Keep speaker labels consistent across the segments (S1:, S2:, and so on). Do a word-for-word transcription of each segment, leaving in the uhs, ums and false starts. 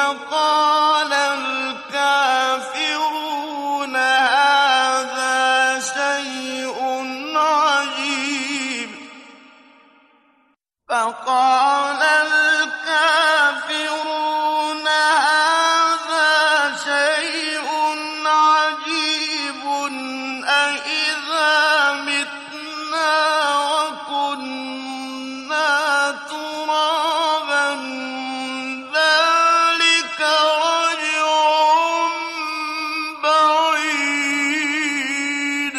S1: فقال الكافرون هذا شيء عجيب فقال الكافرون هذا شيء عجيب أإذا متنا وكنا ترابا ذلك رجع بعيد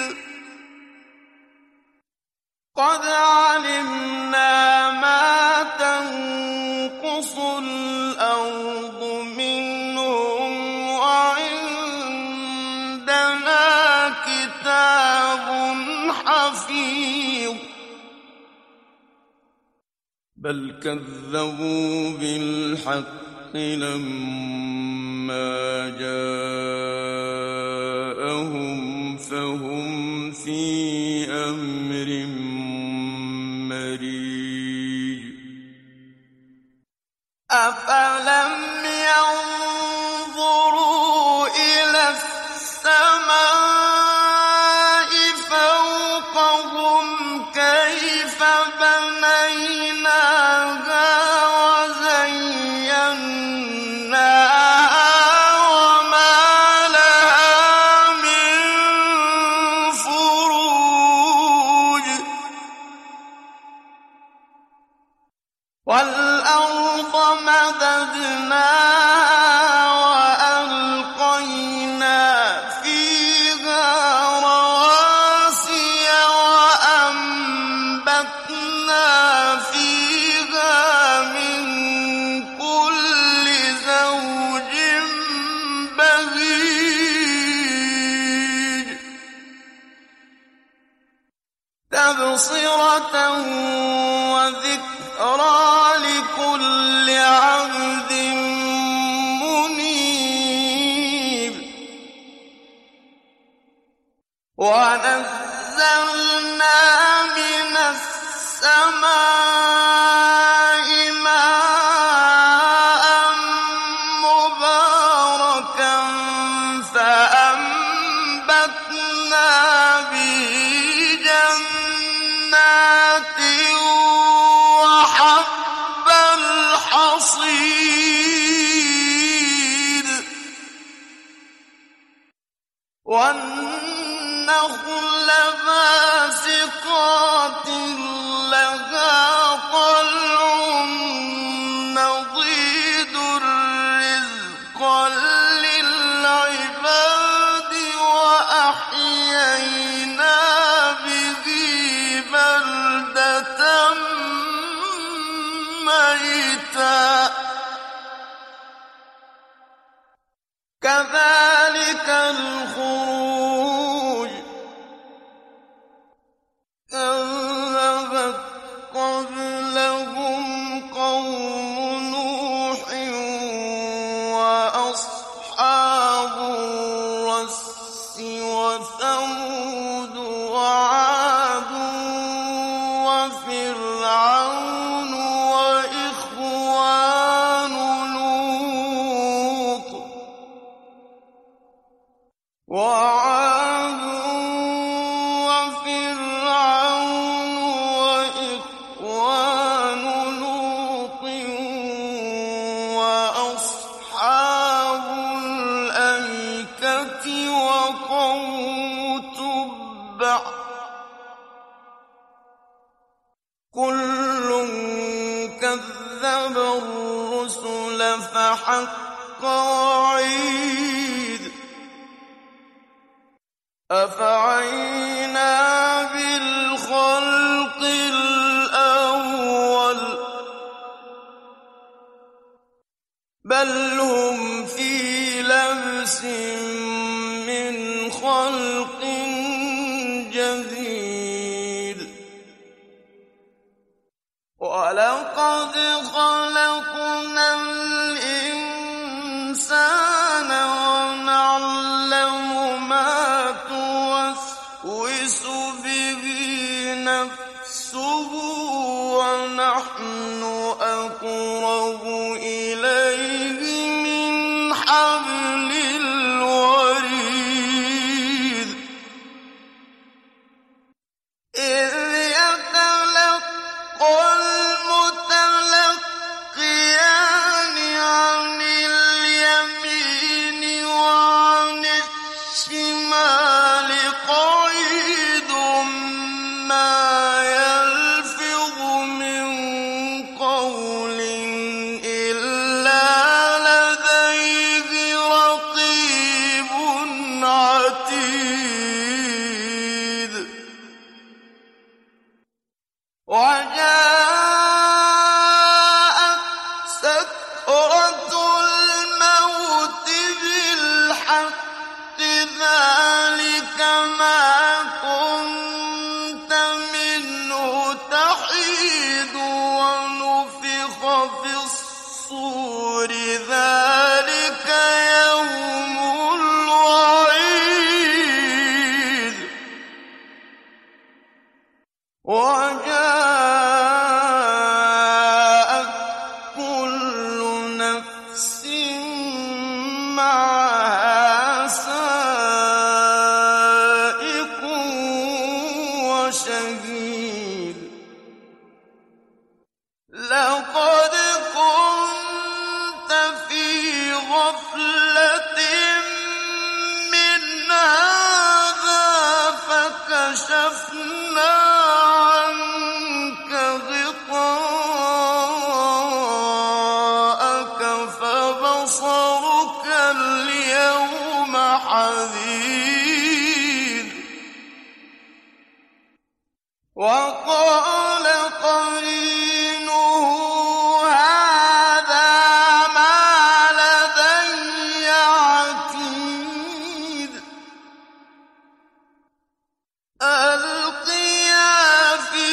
S1: قد علمنا ما تنقص الأرض منهم وعندنا كتاب حفيظ بل كذبوا بالحق لما جاءهم فهم في أمر مريج أفلم ينظروا إلى السماء فوقهم كيف بنيناها وزيناها وما لها من فروج والأرض مددناها وألقينا فيها رواسي وأنبتنا فيها من كل زوج بهيج تبصرة وذكرى لكل عبد منيب ونزلنا من السماء ماء مباركا فأنبتنا به جنات وحب الحصيد والنخل باسقات لها طلع نضيد رزقا للعباد وأحيينا به بلدة ميتا كذلك الخروج كذبت قبلهم قوم نوح وأصحاب الرس وثمود وعاد وفرعون وإخوان لوط وعاد وفرعون وإخوان لوط وأصحاب الأيكة وقوم تبع كل كذب الرسل فحق وعيد أفعينا بالخلق الأول بل هم في لبس من خلق جديد ولقد خلقنا الإنسان ونعلم ما توسوس به نفسه ونحن أقرب إليه من في الصور ذلك يوم الوعيد وجاءت كل نفس معها سائق وشهيد لقد كنت في غفلة من هذا فكشفنا عنك غطاءك فبصرك اليوم حديد وقال قرينه هذا ما لدي عتيد ألقيا في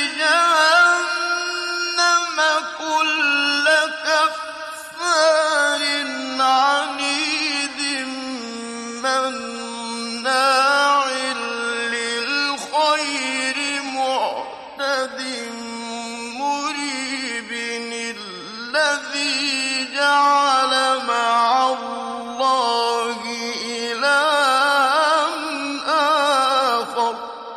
S1: جهنم كل كفار عنيد مناع للخير معتد مريب الذي جعل مع الله إلها آخر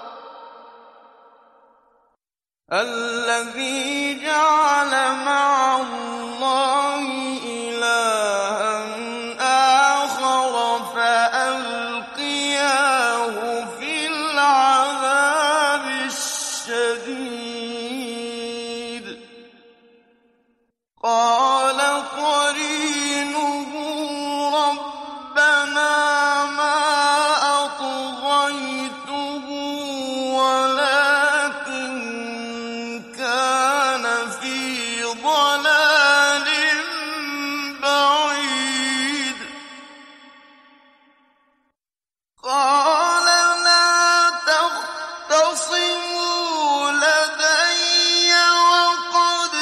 S1: الذي جعل مع الله إلها آخر فألقياه في العذاب الشديد قال قرينه ربنا ما أطغيته ولكن كان في ضلال بعيد قال لا تختصموا لدي وقد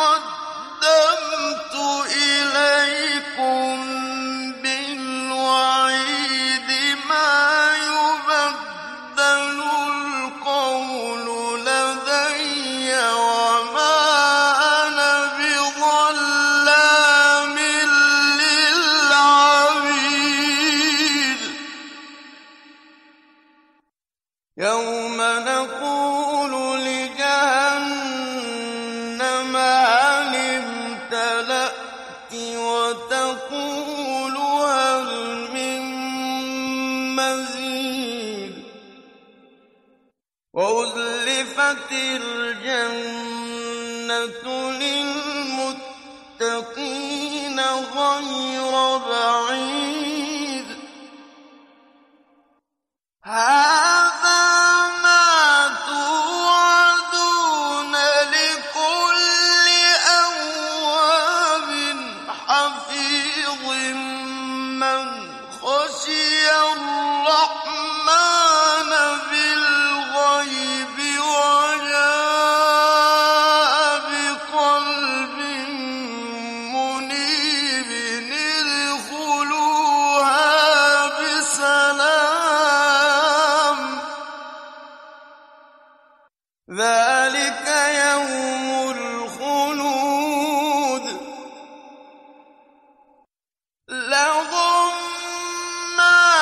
S1: قدمت إليكم بالوعيد ما يبدل القول لدي وما أنا بظلام للعبيد يوم نقول لجهنم هل امتلأت وتقول هل من مزيد وأزلفت الجنة للمتقين غير بعيد هذا ما توعدون لكل أواب حفيظ من خشي الرحمن بالغيب وجاء بقلب منيب ادخلوها بسلام ذلك يوم الخلود لهم ما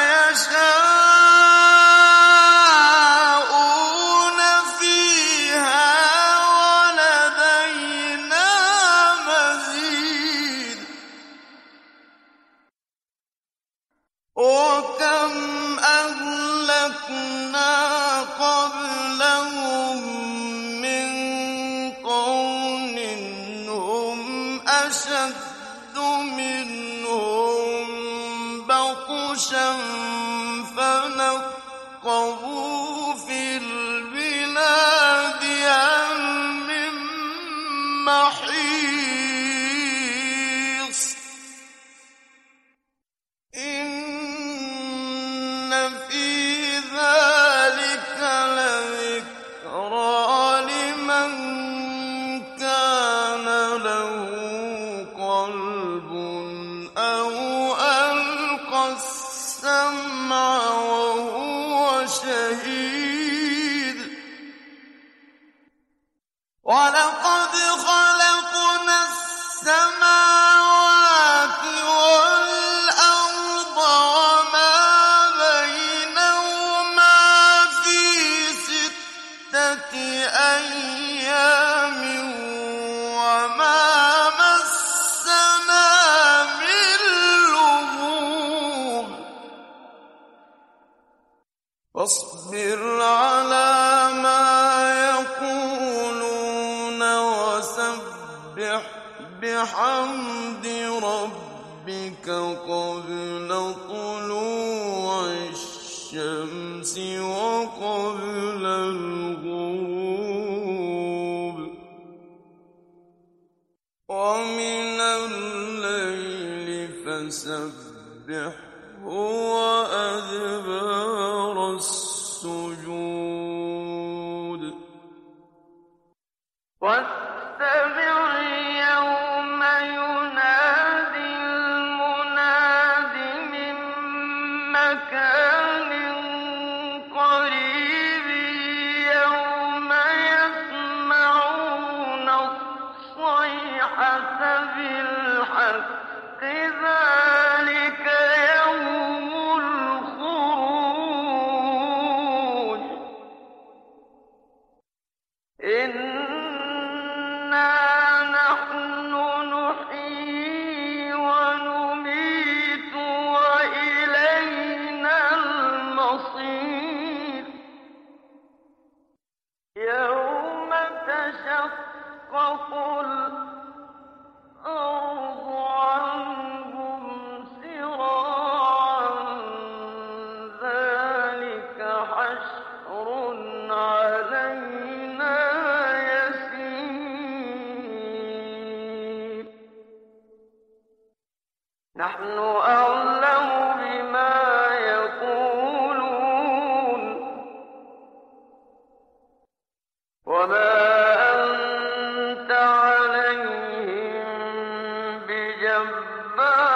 S1: يشاءون فيها ولدينا مزيد وكم أهلكنا قبلهم من قرن هم أشد منهم بطشا فنقبوا في البلاد هل من محيص إن في ذلك لذكرى لمن كان له السماوات والأرض وما بينهما في ستة أيام وما مسنا من لغوب فاصبر على ما يقولون وسبح بحمد ربك قبل طلوع الشمس وقبل الغروب ومن الليل فسبحه وأدبار السجود واستمع يوم ينادي المناد من مكان قريب يوم يسمعون الصيحة بالحق ذلك يوم الخروج إنا نحن نحيي ونميت وإلينا المصير يوم تشقق الأرض عنهم سراعا ذلك حشر علينا يسير نحن أعلم بما يقولون وما أنت عليهم بجبار